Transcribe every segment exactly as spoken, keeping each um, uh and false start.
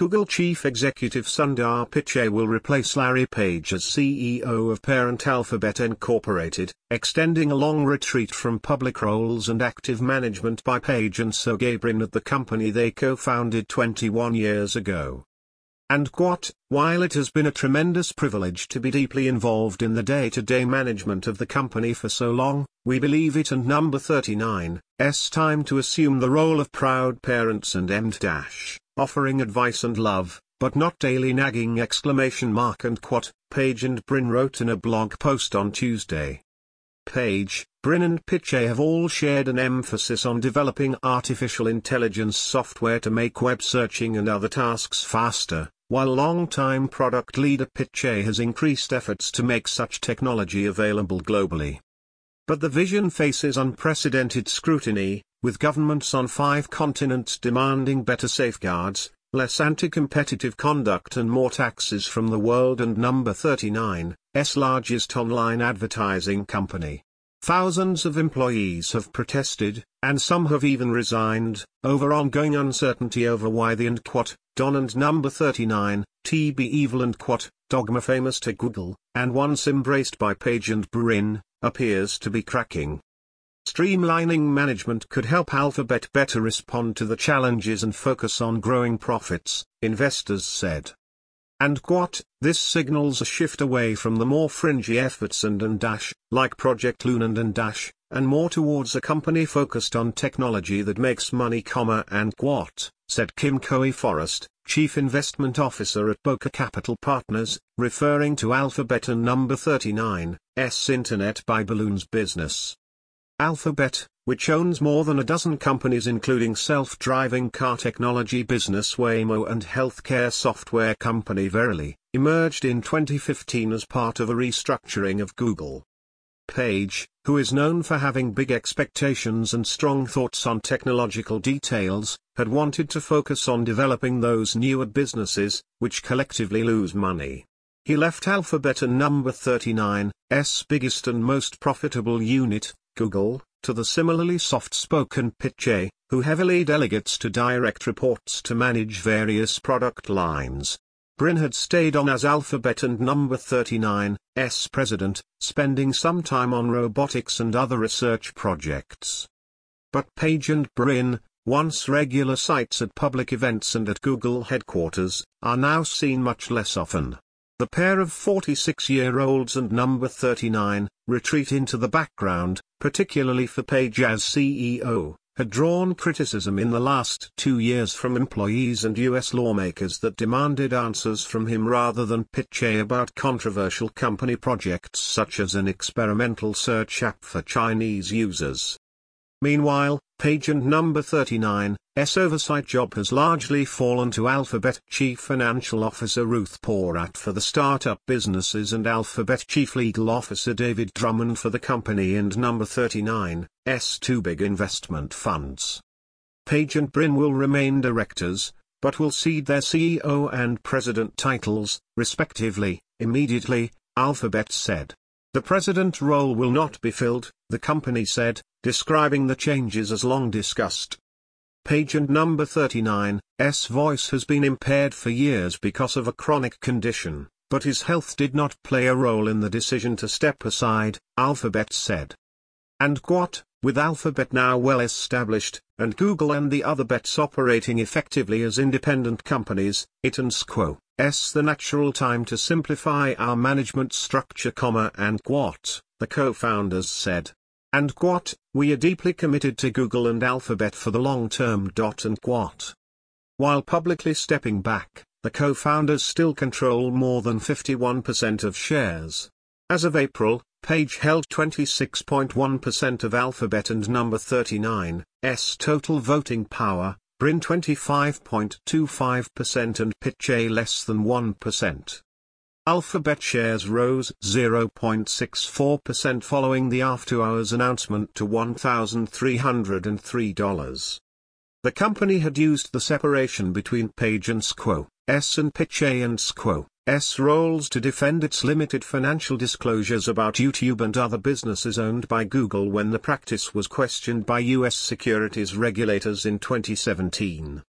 Google Chief Executive Sundar Pichai will replace Larry Page as C E O of parent Alphabet Incorporated, extending a long retreat from public roles and active management by Page and Sergey Brin at the company they co-founded twenty-one years ago. And quote, while it has been a tremendous privilege to be deeply involved in the day-to-day management of the company for so long, we believe it and Number thirty-nine's time to assume the role of proud parents and M dash. Offering advice and love, but not daily nagging exclamation mark and quote, Page and Brin wrote in a blog post on Tuesday. Page, Brin and Pichai have all shared an emphasis on developing artificial intelligence software to make web searching and other tasks faster, while longtime product leader Pichai has increased efforts to make such technology available globally. But the vision faces unprecedented scrutiny, with governments on five continents demanding better safeguards, less anti-competitive conduct and more taxes from the world and Number thirty-nine's largest online advertising company. Thousands of employees have protested, and some have even resigned, over ongoing uncertainty over why the and quote, Don and Number thirty-nine, to be evil and quote, dogma famous to Google, and once embraced by Page and Brin, appears to be cracking. Streamlining management could help Alphabet better respond to the challenges and focus on growing profits, investors said. And quote, this signals a shift away from the more fringy efforts and and dash, like Project Loon and and dash, and more towards a company focused on technology that makes money, comma and quote, said Kim Coe-Forrest, Chief Investment Officer at Boca Capital Partners, referring to Alphabet and Number thirty-nine's Internet by Balloons business. Alphabet, which owns more than a dozen companies including self-driving car technology business Waymo and healthcare software company Verily, emerged in twenty fifteen as part of a restructuring of Google. Page, who is known for having big expectations and strong thoughts on technological details, had wanted to focus on developing those newer businesses, which collectively lose money. He left Alphabet and Number thirty-nine's biggest and most profitable unit, Google, to the similarly soft-spoken Pichai, who heavily delegates to direct reports to manage various product lines. Brin had stayed on as Alphabet and Number thirty-nine's president, spending some time on robotics and other research projects. But Page and Brin, once regular sights at public events and at Google headquarters, are now seen much less often. The pair of forty-six-year-olds and Number thirty-nine, retreat into the background, particularly for Page as C E O, had drawn criticism in the last two years from employees and U S lawmakers that demanded answers from him rather than Pichai about controversial company projects such as an experimental search app for Chinese users. Meanwhile, Page and Number thirty-nine's oversight job has largely fallen to Alphabet Chief Financial Officer Ruth Porat for the startup businesses and Alphabet Chief Legal Officer David Drummond for the company and Number thirty-nine's two big investment funds. Page and Brin will remain directors, but will cede their C E O and president titles, respectively, immediately, Alphabet said. The president role will not be filled, the company said, describing the changes as long discussed. Page and Number thirty-nine's voice has been impaired for years because of a chronic condition, but his health did not play a role in the decision to step aside, Alphabet said. And quote, with Alphabet now well established, and Google and the other bets operating effectively as independent companies, it and quo. S the natural time to simplify our management structure, comma and quote, the co-founders said. And quote, we are deeply committed to Google and Alphabet for the long term. And quote. While publicly stepping back, the co-founders still control more than fifty-one percent of shares. As of April, Page held twenty-six point one percent of Alphabet and Number thirty-nine's total voting power, Brin twenty-five point two five percent and Pichai less than one percent. Alphabet shares rose zero point six four percent following the after-hours announcement to one thousand three hundred three dollars. The company had used the separation between Page and Squo, S and Pichai and Squo, S roles to defend its limited financial disclosures about YouTube and other businesses owned by Google when the practice was questioned by U S securities regulators in twenty seventeen.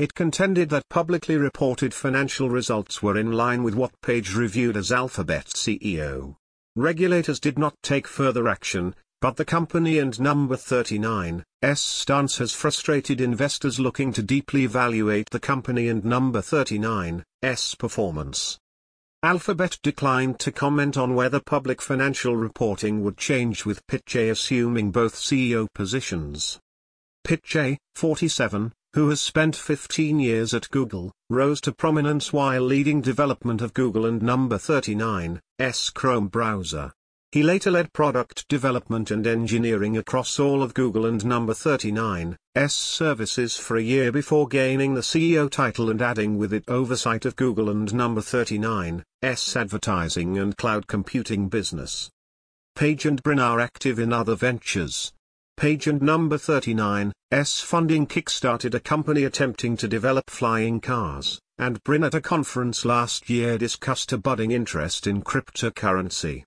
It contended that publicly reported financial results were in line with what Page reviewed as Alphabet C E O. Regulators did not take further action, but the company and Number thirty-nine's stance has frustrated investors looking to deeply evaluate the company and Number thirty-nine's performance. Alphabet declined to comment on whether public financial reporting would change with Pichai assuming both C E O positions. Pichai, forty-seven, who has spent fifteen years at Google, rose to prominence while leading development of Google and Number thirty-nine's Chrome browser. He later led product development and engineering across all of Google and Number thirty-nine's services for a year before gaining the C E O title and adding with it oversight of Google and Number thirty-nine's advertising and cloud computing business. Page and Brin are active in other ventures. Page and Number thirty-nine's funding kickstarted a company attempting to develop flying cars, and Brin at a conference last year discussed a budding interest in cryptocurrency.